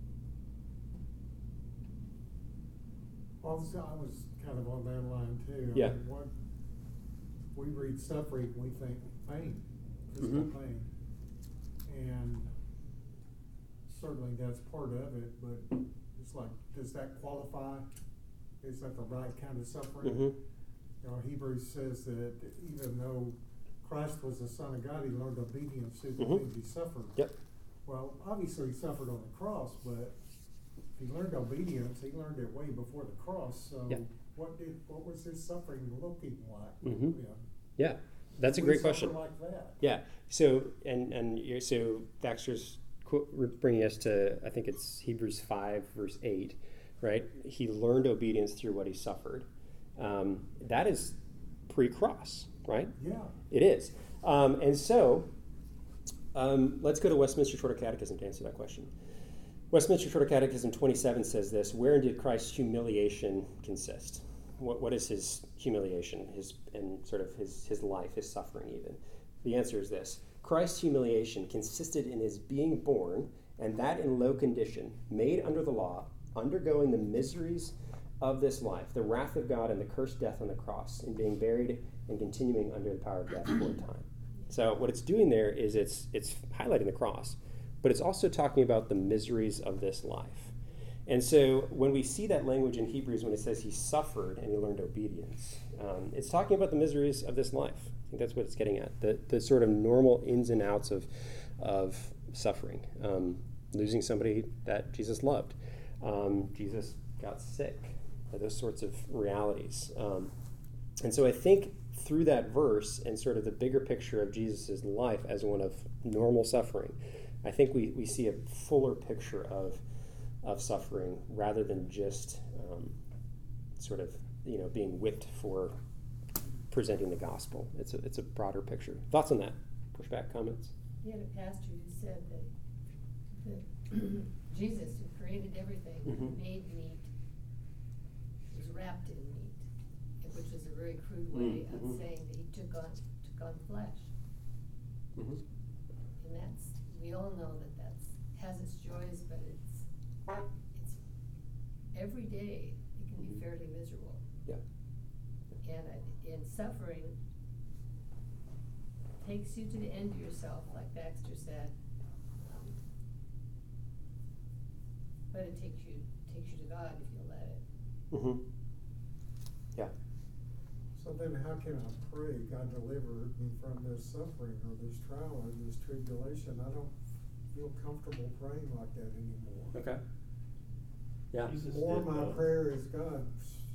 Well, I was, I was kind of on that line too. I Yeah. mean, what, we read suffering, we think pain, physical Mhm. pain. And certainly that's part of it, but it's like, does that qualify? Is that the right kind of suffering? Mm-hmm. You know, Hebrews says that even though Christ was the Son of God, he learned obedience through the Mhm. things he suffered. Yep. Well, obviously he suffered on the cross, but if he learned obedience, he learned it way before the cross. So Yeah. what did what was his suffering looking like? Mhm. You know, Yeah, that's a did great he suffer question. Like that. Yeah. So and and you're, so Baxter's qu- bringing us to, I think it's Hebrews five verse eight, right? He learned obedience through what he suffered. Um, that is pre-cross, right? Yeah. It is. Um, and so um, let's go to Westminster Shorter Catechism to answer that question. Westminster Shorter Catechism twenty-seven says this: wherein did Christ's humiliation consist? What, what is his humiliation, his and sort of his, his life, his suffering even? The answer is this: Christ's humiliation consisted in his being born, and that in low condition, made under the law, undergoing the miseries of this life, the wrath of God and the cursed death on the cross, and being buried and continuing under the power of death for a time. So what it's doing there is it's it's highlighting the cross, but it's also talking about the miseries of this life. And so when we see that language in Hebrews, when it says he suffered and he learned obedience, um, it's talking about the miseries of this life. I think that's what it's getting at, the, the sort of normal ins and outs of, of suffering. Um, losing somebody that Jesus loved. Um, Jesus got sick. Those sorts of realities. Um, and so I think through that verse and sort of the bigger picture of Jesus' life as one of normal suffering, I think we, we see a fuller picture of of suffering rather than just um, sort of, you know, being whipped for presenting the gospel. It's a, it's a broader picture. Thoughts on that? Pushback, comments? We had a pastor who said that, that Jesus, who created everything, Mhm. made meat, was wrapped in meat, which is a very crude way Mm-hmm. of saying that he took on took on flesh. Mm-hmm. And that's, we all know that that's has its joys, but it's it's every day it can be Mhm. fairly miserable. Yeah. And uh, in suffering takes you to the end of yourself, like Baxter said. Um, but it takes you takes you to God if you let it. Mm-hmm. Yeah. So then how can I pray, God deliver me from this suffering or this trial or this tribulation? I don't feel comfortable praying like that anymore. Okay. Yeah. Jesus Or did my both. prayer is, God,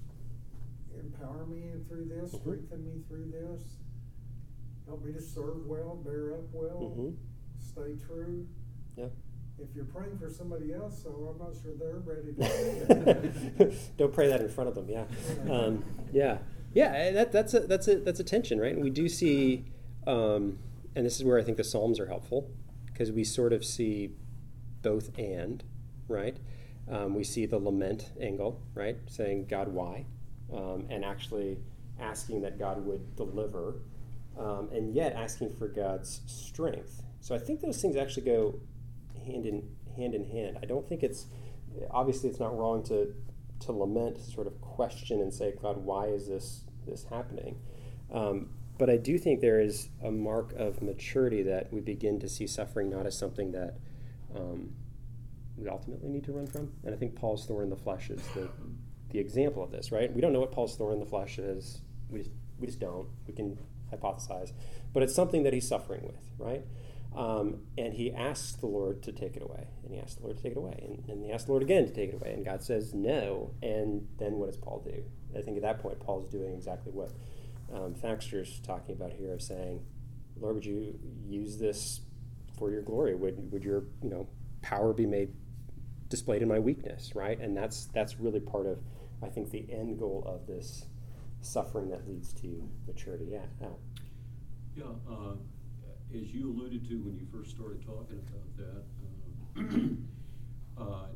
empower me through this, Mhm. strengthen me through this, help me to serve well, bear up well, Mm-hmm. stay true. Yeah. If you're praying for somebody else, so I'm not sure they're ready to. Don't pray that in front of them. Yeah, um, yeah, yeah. That, that's a that's a that's a tension, right? And we do see, um, and this is where I think the Psalms are helpful, because we sort of see both and, right? Um, we see the lament angle, right, saying God, why, um, and actually asking that God would deliver, um, and yet asking for God's strength. So I think those things actually go hand in hand in hand. I don't think it's obviously it's not wrong to to lament, to sort of question and say, God, why is this this happening? Um, but I do think there is a mark of maturity that we begin to see suffering not as something that um, we ultimately need to run from. And I think Paul's thorn in the flesh is the the example of this, right? We don't know what Paul's thorn in the flesh is. We just we just don't. We can hypothesize, but it's something that he's suffering with, right? Um, and he asks the Lord to take it away, and he asks the Lord to take it away, and, and he asks the Lord again to take it away, and God says no, and then what does Paul do? I think at that point Paul's doing exactly what um, Thaxter's talking about here, of saying, Lord, would you use this for your glory? Would would your you know power be made displayed in my weakness, right? And that's that's really part of, I think, the end goal of this suffering that leads to maturity. Yeah. Al. Yeah, uh, as you alluded to when you first started talking about that, uh, uh,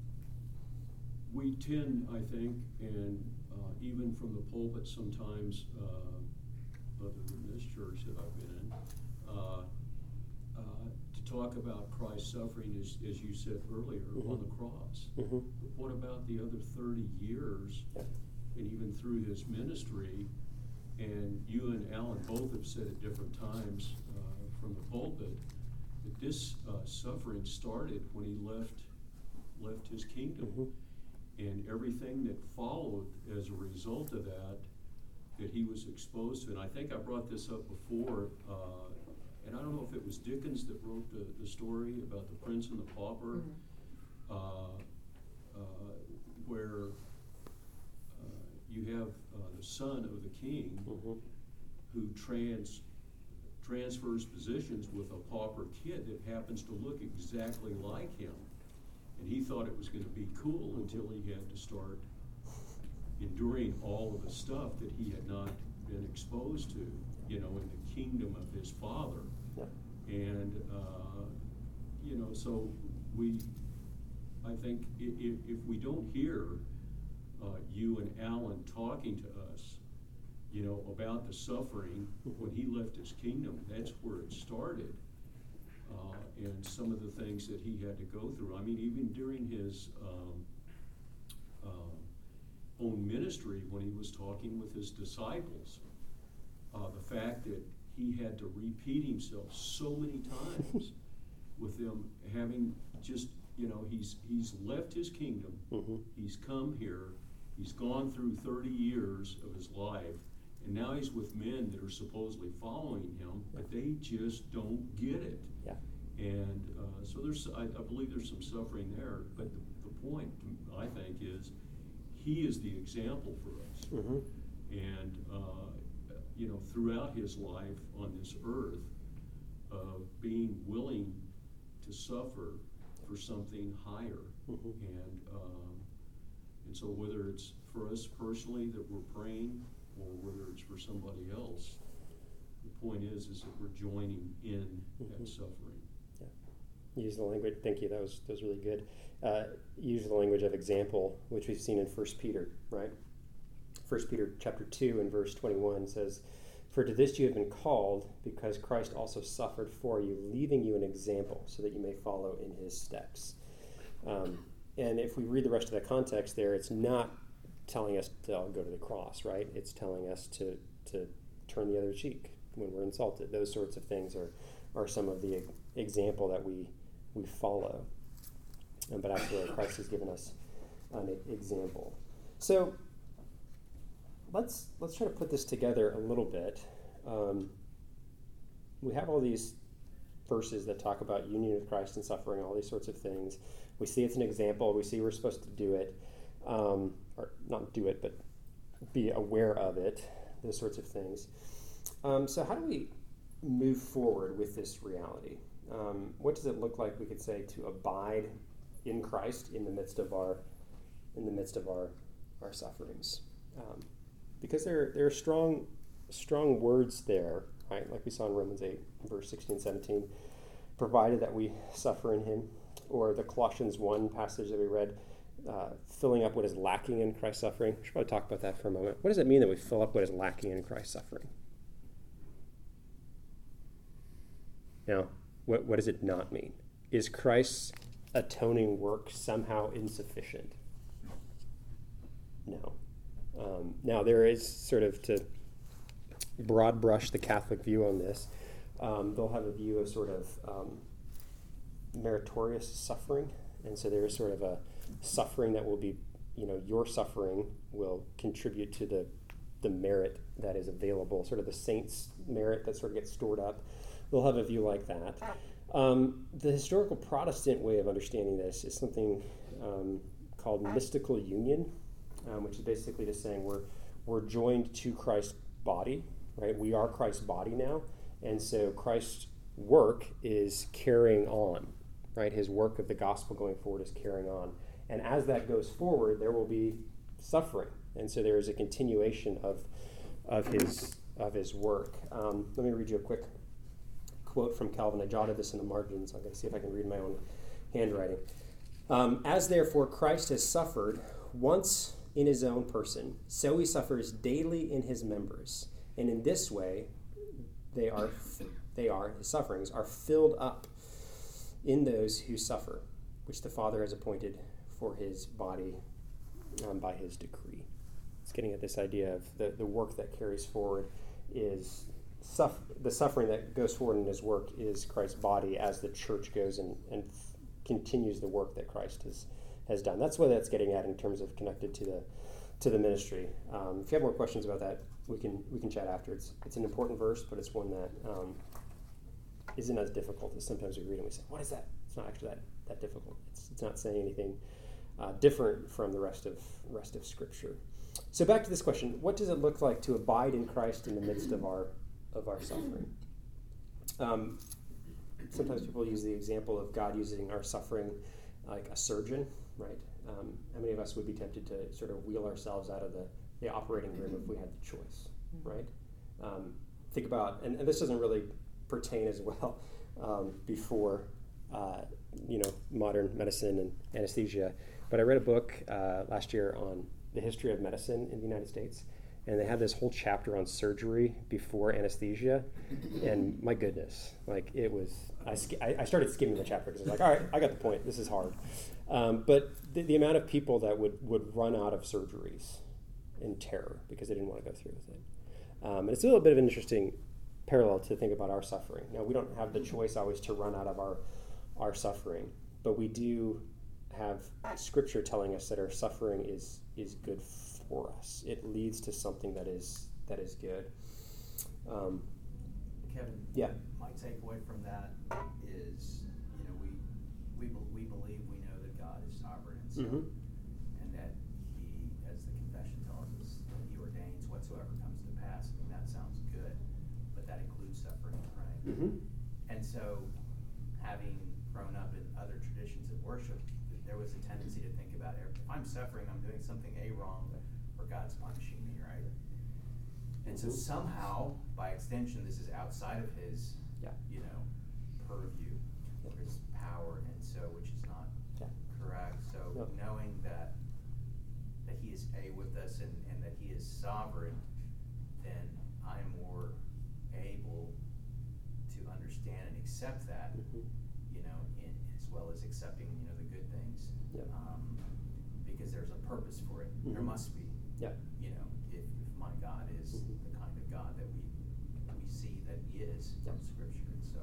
we tend, I think, and uh, even from the pulpit sometimes, uh, other than this church that I've been in, uh, uh, to talk about Christ's suffering, as, as you said earlier, Mm-hmm. on the cross. Mm-hmm. But what about the other thirty years, Yeah. and even through his ministry? And you and Alan both have said at different times uh, from the pulpit that this uh, suffering started when he left left his kingdom. Mm-hmm. And everything that followed as a result of that that he was exposed to. And I think I brought this up before, uh, and I don't know if it was Dickens that wrote the, the story about the Prince and the Pauper, Mhm. uh, uh, where uh, you have uh, the son of the king Mhm. who trans transfers positions with a pauper kid that happens to look exactly like him. And he thought it was going to be cool until he had to start enduring all of the stuff that he had not been exposed to, you know, in the kingdom of his father. Yeah. And, uh, you know, so we, I think if, if we don't hear uh, you and Alan talking to us, you know, about the suffering when he left his kingdom, that's where it started. Uh, and some of the things that he had to go through. I mean, even during his um, uh, own ministry, when he was talking with his disciples, uh, the fact that he had to repeat himself so many times with them having just, you know, he's he's left his kingdom, Mhm. he's come here, he's gone through thirty years of his life, and now he's with men that are supposedly following him, but they just don't get it. Yeah. And uh, so there's, I, I believe there's some suffering there, but the, the point, I think, is he is the example for us. Mhm. And, uh, you know, throughout his life on this earth, of being willing to suffer for something higher. Mhm. And, um, and so whether it's for us personally that we're praying, or whether it's for somebody else, the point is, is that we're joining in Mhm. that suffering. Use the language, thank you, that was, that was really good. Uh, use the language of example, which we've seen in First Peter, right? First Peter chapter two and verse twenty-one says, "For to this you have been called, because Christ also suffered for you, leaving you an example, so that you may follow in his steps." Um, and if we read the rest of the context there, it's not telling us to go to the cross, right? It's telling us to, to turn the other cheek when we're insulted. Those sorts of things are, are some of the example that we we follow. Um, but actually, Christ has given us an example. So let's let's try to put this together a little bit. Um, we have all these verses that talk about union with Christ and suffering, all these sorts of things. We see it's an example. We see we're supposed to do it, um, or not do it, but be aware of it. Those sorts of things. Um, so how do we move forward with this reality? Um, what does it look like, we could say, to abide in Christ in the midst of our in the midst of our our sufferings? Um, because there there are strong strong words there, right? Like we saw in Romans eight, verse sixteen, seventeen. Provided that we suffer in him, or the Colossians one passage that we read, uh, filling up what is lacking in Christ's suffering. We should probably talk about that for a moment. What does it mean that we fill up what is lacking in Christ's suffering? Now, what, what does it not mean? Is Christ's atoning work somehow insufficient? No. Um, now, there is sort of, to broad brush the Catholic view on this, um, they'll have a view of sort of um, meritorious suffering. And so there is sort of a suffering that will be, you know, your suffering will contribute to the, the merit that is available, sort of the saints' merit that sort of gets stored up. They'll have a view like that. Um, the historical Protestant way of understanding this is something um, called mystical union, um, which is basically just saying we're we're joined to Christ's body, right? We are Christ's body now, and so Christ's work is carrying on, right? His work of the gospel going forward is carrying on, and as that goes forward, there will be suffering, and so there is a continuation of of his of his work. Um, let me read you a quick quote from Calvin. I jotted this in the margins. I'm going to see if I can read my own handwriting. Um, As therefore Christ has suffered once in his own person, so he suffers daily in his members, and in this way they are they are his sufferings are filled up in those who suffer, which the Father has appointed for his body um, by his decree. It's getting at this idea of the, the work that carries forward is Suffer, the suffering that goes forward in his work is Christ's body as the church goes and, and f- continues the work that Christ has, has done. That's what that's getting at in terms of connected to the to the ministry. Um, if you have more questions about that, we can we can chat after. It's it's an important verse, but it's one that um, isn't as difficult as sometimes we read and we say, "What is that?" It's not actually that, that difficult. It's it's not saying anything uh, different from the rest of rest of Scripture. So back to this question: what does it look like to abide in Christ in the midst of our of our suffering? Um, sometimes people use the example of God using our suffering like a surgeon, right? Um, how many of us would be tempted to sort of wheel ourselves out of the, the operating room if we had the choice, right? Um, think about, and, and this doesn't really pertain as well um, before, uh, you know, modern medicine and anesthesia, but I read a book uh, last year on the history of medicine in the United States, and they had this whole chapter on surgery before anesthesia, and my goodness, like it was, I, sk- I started skimming the chapter because I was like, all right, I got the point, this is hard. Um, but the, the amount of people that would, would run out of surgeries in terror because they didn't want to go through with it. Um, and it's a little bit of an interesting parallel to think about our suffering. Now, we don't have the choice always to run out of our, our suffering, but we do have Scripture telling us that our suffering is is good for us. It leads to something that is that is good. Um, Kevin, yeah. my takeaway from that is, you know, we we be, we believe we know that God is sovereign, and so mm-hmm. and that He, as the confession tells us, that He ordains whatsoever comes to pass. I mean, that sounds good, but that includes suffering, right? Mm-hmm. And so, having grown up in other traditions of worship, there was a tendency to think about, if I'm suffering, I'm doing something A wrong, or God's punishing me, right? And so somehow, by extension, this is outside of His, yeah. you know, purview, or His power, and so, which is not yeah. correct. So no. knowing that that He is A with us and, and that He is sovereign, then I'm more able to understand and accept that, mm-hmm. you know, in, as well as accepting, you know, the good things, yeah. um, because there's a purpose for it. Mm-hmm. There must be, yeah. you know, if, if my God is mm-hmm. the kind of God that we we see that He is yeah. from Scripture, and so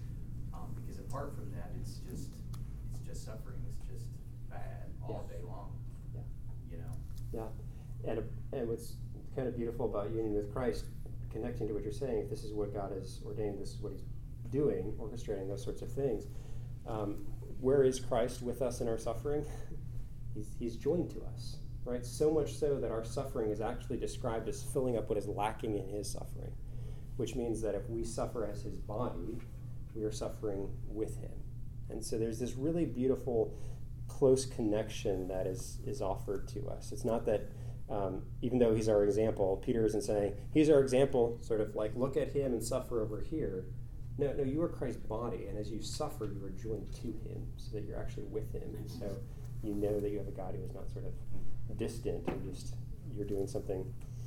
um, because apart from that, it's just it's just suffering. It's just bad all yeah. day long. Yeah. You know. Yeah, and and what's kind of beautiful about union with Christ, connecting to what you're saying, if this is what God has ordained, this is what He's doing, orchestrating those sorts of things. Um, where is Christ with us in our suffering? he's, he's joined to us, right? So much so that our suffering is actually described as filling up what is lacking in His suffering, which means that if we suffer as His body, we are suffering with Him. And so there's this really beautiful, close connection that is, is offered to us. It's not that, um, even though He's our example, Peter isn't saying, He's our example, sort of like, look at Him and suffer over here. No, no, you are Christ's body, and as you suffer, you are joined to Him, so that you're actually with Him, and so you know that you have a God who is not sort of distant, and just you're doing something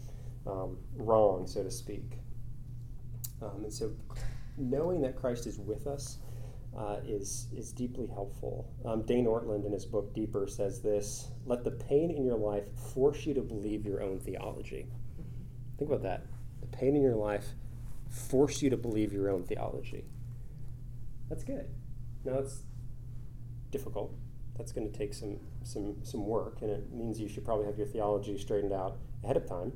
um, wrong, so to speak. Um, and so, knowing that Christ is with us uh, is is deeply helpful. Um, Dane Ortland, in his book Deeper, says this: "Let the pain in your life force you to believe your own theology." Think about that. The pain in your life force you to believe your own theology. That's good. Now it's difficult. That's going to take some some some work, and it means you should probably have your theology straightened out ahead of time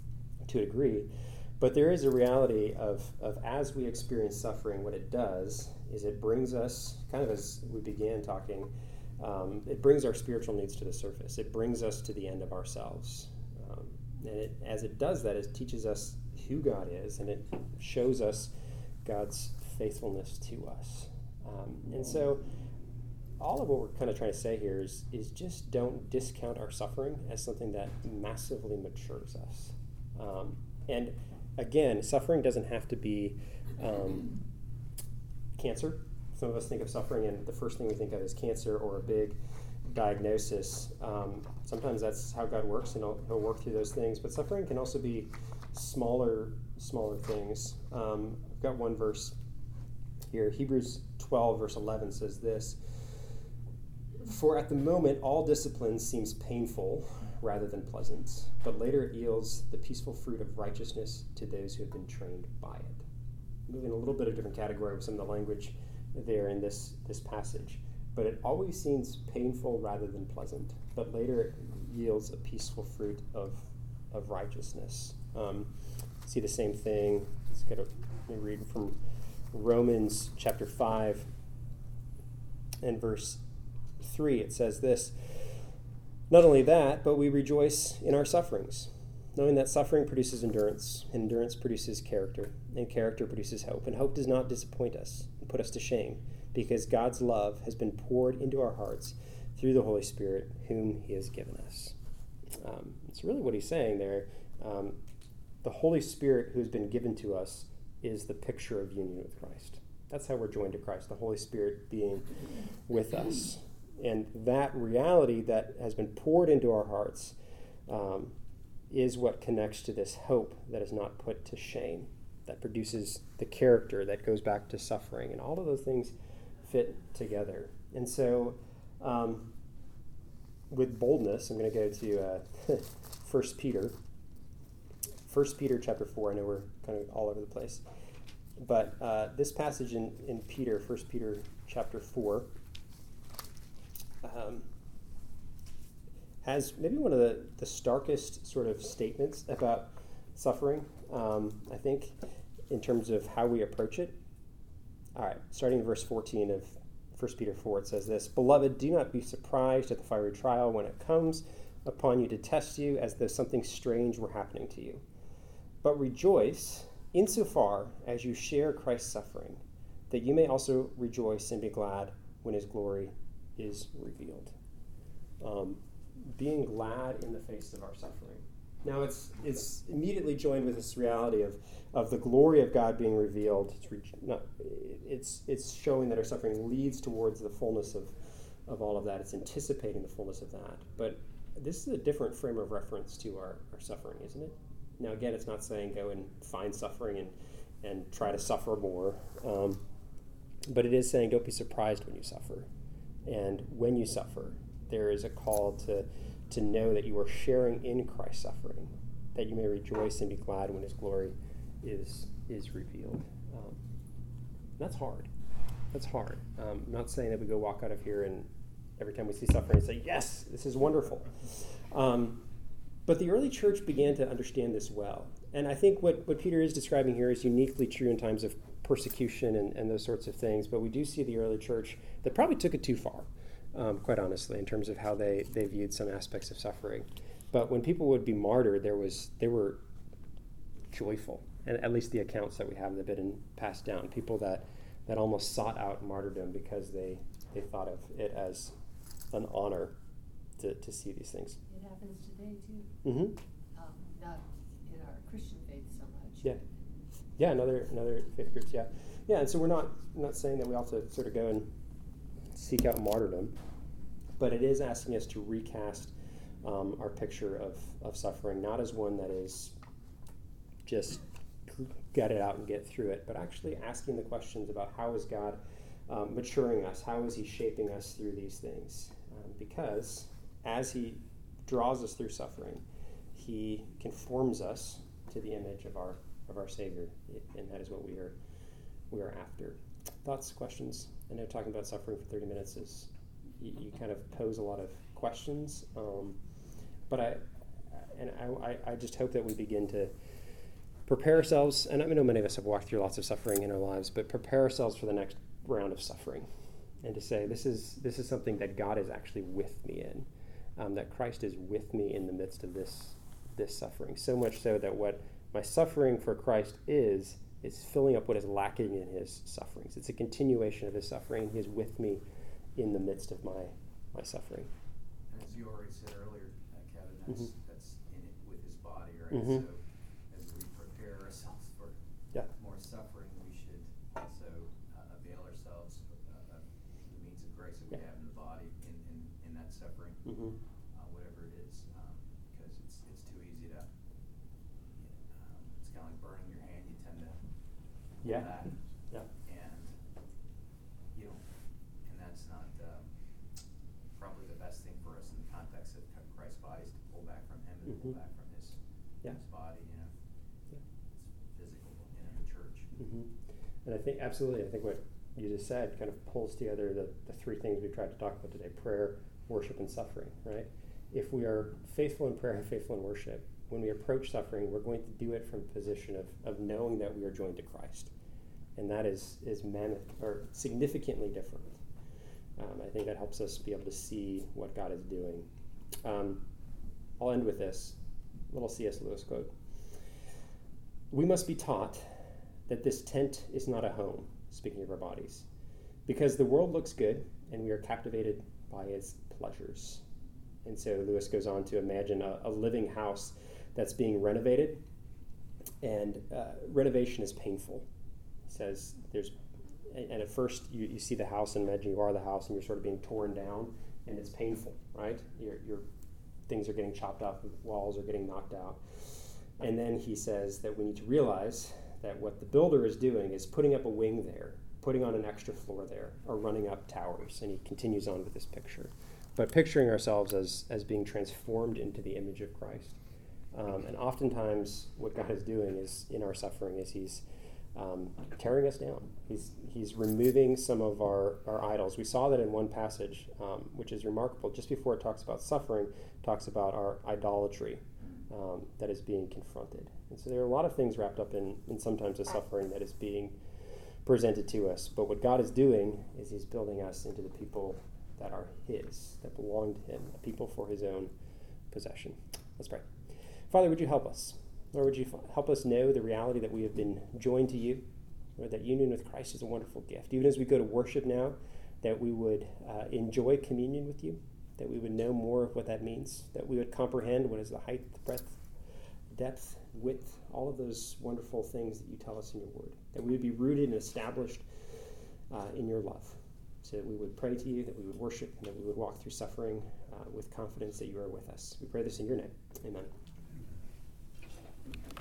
to a degree. But there is a reality of, of as we experience suffering, what it does is it brings us, kind of as we began talking, um, it brings our spiritual needs to the surface. It brings us to the end of ourselves. Um, and it, as it does that, it teaches us who God is, and it shows us God's faithfulness to us. Um, and so all of what we're kind of trying to say here is, is just don't discount our suffering as something that massively matures us. Um, and again, suffering doesn't have to be um, cancer. Some of us think of suffering, and the first thing we think of is cancer or a big diagnosis. Um, sometimes that's how God works, and he'll, he'll work through those things. But suffering can also be smaller, smaller things. Um, I've got one verse here. Hebrews twelve, verse eleven says this: "For at the moment all discipline seems painful rather than pleasant, but later it yields the peaceful fruit of righteousness to those who have been trained by it." Moving a little bit of a different category with some of the language there in this, this passage. But it always seems painful rather than pleasant, but later it yields a peaceful fruit of, of righteousness. Um, see the same thing. Let's get a, let me read from Romans chapter five and verse three. It says this, "Not only that, but we rejoice in our sufferings, knowing that suffering produces endurance, and endurance produces character, and character produces hope. And hope does not disappoint us and put us to shame, because God's love has been poured into our hearts through the Holy Spirit, whom he has given us." Um, it's really what he's saying there. Um, the Holy Spirit who has been given to us is the picture of union with Christ. That's how we're joined to Christ, the Holy Spirit being with us. And that reality that has been poured into our hearts um, is what connects to this hope that is not put to shame, that produces the character that goes back to suffering. And all of those things fit together. And so um, with boldness, I'm going to go to uh, First Peter. First Peter chapter four. I know we're kind of all over the place. But uh, this passage in, in Peter, First Peter chapter four, um, has maybe one of the, the starkest sort of statements about suffering, um, I think, in terms of how we approach it. All right, starting in verse fourteen of First Peter four, it says this, "Beloved, do not be surprised at the fiery trial when it comes upon you to test you as though something strange were happening to you. But rejoice insofar as you share Christ's suffering, that you may also rejoice and be glad when his glory is revealed." Um, being glad in the face of our suffering. Now it's it's immediately joined with this reality of, of the glory of God being revealed. It's, re- not, it's it's showing that our suffering leads towards the fullness of, of all of that. It's anticipating the fullness of that. But this is a different frame of reference to our, our suffering, isn't it? Now again, it's not saying go and find suffering and, and try to suffer more. Um, but it is saying don't be surprised when you suffer. And when you suffer, there is a call to to know that you are sharing in Christ's suffering, that you may rejoice and be glad when his glory is is revealed. Um, that's hard. That's hard. Um, I'm not saying that we go walk out of here and every time we see suffering say, yes, this is wonderful. Um, but the early church began to understand this well. And I think what, what Peter is describing here is uniquely true in times of persecution and, and those sorts of things. But we do see the early church that probably took it too far. Um, quite honestly, in terms of how they, they viewed some aspects of suffering. But when people would be martyred, there was they were joyful, and at least the accounts that we have that have been passed down, people that, that almost sought out martyrdom because they, they thought of it as an honor to, to see these things. It happens today too. Mm-hmm. Um, not in our Christian faith so much. Yeah. Yeah, another another faith groups, yeah. Yeah, and so we're not not saying that we have to sort of go and seek out martyrdom, but it is asking us to recast um, our picture of, of suffering, not as one that is just gut it out and get through it, but actually asking the questions about how is God um, maturing us, how is he shaping us through these things, um, because as he draws us through suffering, he conforms us to the image of our of our Savior, and that is what we are we are after. Thoughts, questions? I know talking about suffering for thirty minutes is, you, you kind of pose a lot of questions, um, but I, and I, I just hope that we begin to prepare ourselves, and I know many of us have walked through lots of suffering in our lives, but prepare ourselves for the next round of suffering, and to say, this is this is something that God is actually with me in, um, that Christ is with me in the midst of this this suffering, so much so that what my suffering for Christ is, is filling up what is lacking in his sufferings. It's a continuation of his suffering. He is with me in the midst of my my suffering. And as you already said earlier, uh, Kevin, that's Mm-hmm. that's in it with his body, right? Mm-hmm. So as we prepare ourselves for Yeah. more suffering, we should also uh, avail ourselves uh, of the means of grace that we Yeah. have in the body in, in, in that suffering, Mm-hmm. uh, whatever it is, because it's it's too easy to. Um, it's kind of like burning your hand. You tend to pull Yeah. back, Yeah. and you know, and that's not um, probably the best thing for us in the context of Christ's body is to pull back from him and Mhm. pull back from his, Yeah. his body. You know, Yeah. it's physical in the church. Mm-hmm. And I think, absolutely, I think what you just said kind of pulls together the, the three things we tried to talk about today: prayer, worship, and suffering, right? If we are faithful in prayer and faithful in worship, when we approach suffering, we're going to do it from a position of, of knowing that we are joined to Christ. And that is, is man, or significantly different. Um, I think that helps us be able to see what God is doing. Um, I'll end with this little C S Lewis quote. We must be taught that this tent is not a home, speaking of our bodies, because the world looks good and we are captivated by its pleasures. And so Lewis goes on to imagine a, a living house that's being renovated, and uh, renovation is painful. He says there's, and at first you, you see the house and imagine you are the house and you're sort of being torn down, and it's painful, right? Your, your things are getting chopped off, walls are getting knocked out. And then he says that we need to realize that what the builder is doing is putting up a wing there, putting on an extra floor there, or running up towers. And he continues on with this picture. But picturing ourselves as, as being transformed into the image of Christ. Um, and oftentimes what God is doing is in our suffering is he's um, tearing us down. He's he's removing some of our, our idols. We saw that in one passage, um, which is remarkable. Just before it talks about suffering, it talks about our idolatry um, that is being confronted. And so there are a lot of things wrapped up in, in sometimes the suffering that is being presented to us. But what God is doing is he's building us into the people that are his, that belong to him, a people for his own possession. Let's pray. Father, would you help us? Lord, would you f- help us know the reality that we have been joined to you, Lord, that union with Christ is a wonderful gift. Even as we go to worship now, that we would uh, enjoy communion with you, that we would know more of what that means, that we would comprehend what is the height, the breadth, depth, width, all of those wonderful things that you tell us in your word, that we would be rooted and established uh, in your love, so that we would pray to you, that we would worship, and that we would walk through suffering uh, with confidence that you are with us. We pray this in your name. Amen.